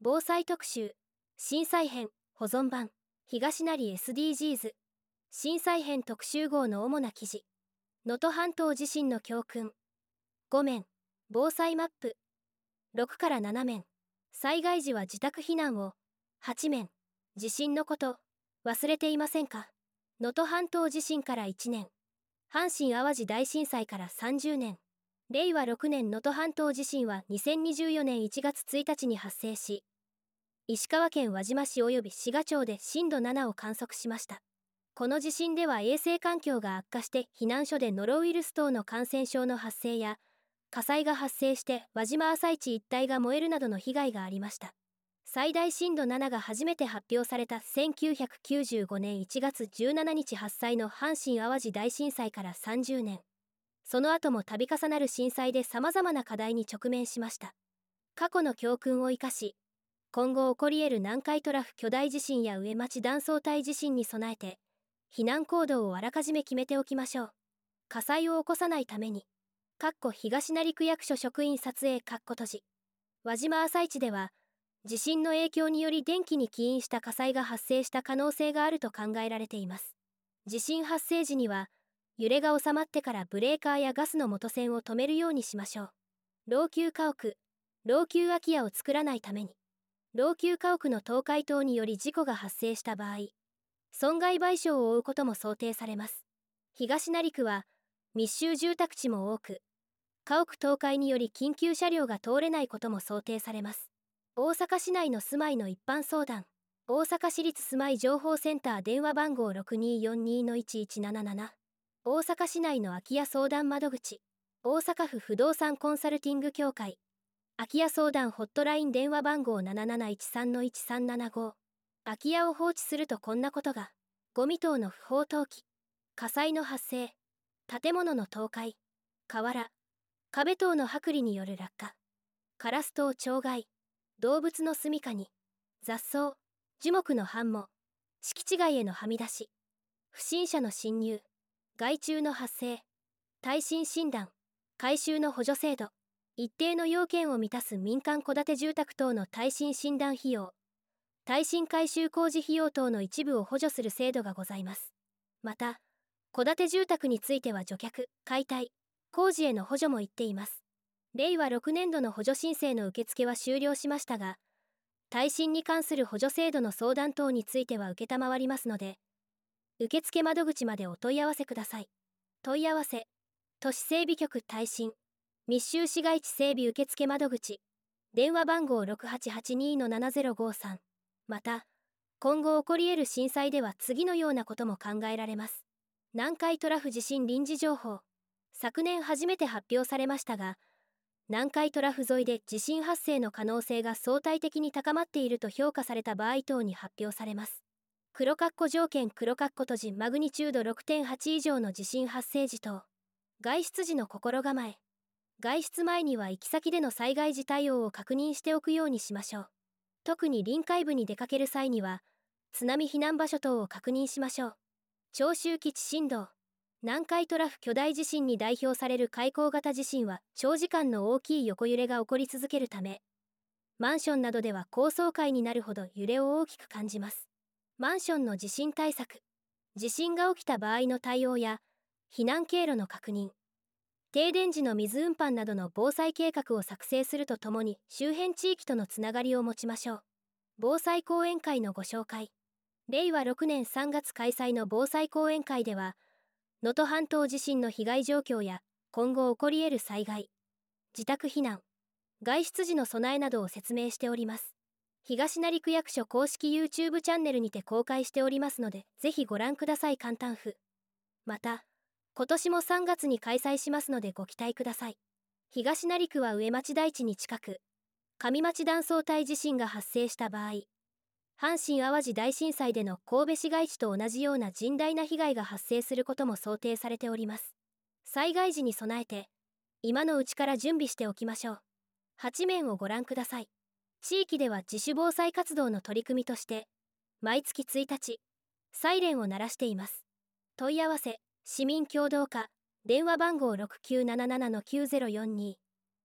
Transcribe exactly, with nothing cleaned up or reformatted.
防災特集震災編保存版東成 エスディージーズ 震災編特集号の主な記事。能登半島地震の教訓ご面防災マップろくからなな面災害時は自宅避難をはち面地震のこと忘れていませんか。能登半島地震からいちねん、阪神淡路大震災からさんじゅうねん、れいわろくねん能登半島地震はにせんにじゅうよねんいちがつついたちに発生し、石川県輪島市及び滋賀町で震度ななを観測しました。この地震では衛生環境が悪化して避難所でノロウイルス等の感染症の発生や火災が発生して輪島朝市一帯が燃えるなどの被害がありました。最大震度ななが初めて発表されたせんきゅうひゃくきゅうじゅうごねんいちがつじゅうしちにち発災の阪神淡路大震災からさんじゅうねん、その後も度重なる震災で様々な課題に直面しました。過去の教訓を生かし、今後起こり得る南海トラフ巨大地震や上町断層帯地震に備えて、避難行動をあらかじめ決めておきましょう。火災を起こさないために、かっこ東成区役所職員撮影かっこ閉じ。輪島朝市では、地震の影響により電気に起因した火災が発生した可能性があると考えられています。地震発生時には、揺れが収まってからブレーカーやガスの元栓を止めるようにしましょう。老朽家屋、老朽空き家を作らないために、老朽家屋の倒壊等により事故が発生した場合、損害賠償を負うことも想定されます。東成区は密集住宅地も多く、家屋倒壊により緊急車両が通れないことも想定されます。大阪市内の住まいの一般相談、大阪市立住まい情報センター電話番号 ろくにーよんにーのいちいちなななな、大阪市内の空き家相談窓口、大阪府不動産コンサルティング協会、空き家相談ホットライン電話番号 なななないちさんのいちさんななご、空き家を放置するとこんなことが、ゴミ等の不法投棄、火災の発生、建物の倒壊、瓦、壁等の剥離による落下、カラス等鳥害、動物の住処に、雑草、樹木の繁茂、敷地外へのはみ出し、不審者の侵入、害虫の発生、耐震診断、改修の補助制度、一定の要件を満たす民間戸建て住宅等の耐震診断費用、耐震改修工事費用等の一部を補助する制度がございます。また、戸建て住宅については除却、解体、工事への補助も言っています。れいわろくねんどの補助申請の受付は終了しましたが、耐震に関する補助制度の相談等については承りますので、受付窓口までお問い合わせください。問い合わせ、都市整備局耐震、密集市街地整備受付窓口、電話番号 ろくはちはちにーのななぜろごさん。また、今後起こり得る震災では次のようなことも考えられます。南海トラフ地震臨時情報。昨年初めて発表されましたが、南海トラフ沿いで地震発生の可能性が相対的に高まっていると評価された場合等に発表されます。黒括弧条件黒括弧閉じマグニチュード ろくてんはち 以上の地震発生時等。外出時の心構え。外出前には行き先での災害時対応を確認しておくようにしましょう。特に臨海部に出かける際には、津波避難場所等を確認しましょう。長周期地震動。南海トラフ巨大地震に代表される海溝型地震は長時間の大きい横揺れが起こり続けるため、マンションなどでは高層階になるほど揺れを大きく感じます。マンションの地震対策。地震が起きた場合の対応や、避難経路の確認。停電時の水運搬などの防災計画を作成するとともに周辺地域とのつながりを持ちましょう。防災講演会のご紹介。れいわろくねんさんがつ開催の防災講演会では、能登半島地震の被害状況や今後起こり得る災害、自宅避難、外出時の備えなどを説明しております。東成区役所公式 YouTube チャンネルにて公開しておりますので、ぜひご覧ください。簡単譜。また、今年もさんがつに開催しますのでご期待ください。東成区は上町台地に近く、上町断層帯地震が発生した場合、阪神淡路大震災での神戸市街地と同じような甚大な被害が発生することも想定されております。災害時に備えて、今のうちから準備しておきましょう。はち面をご覧ください。地域では自主防災活動の取り組みとして、毎月ついたち、サイレンを鳴らしています。問い合わせ、市民協働課、電話番号 ろくきゅうなななのきゅうぜろよんに。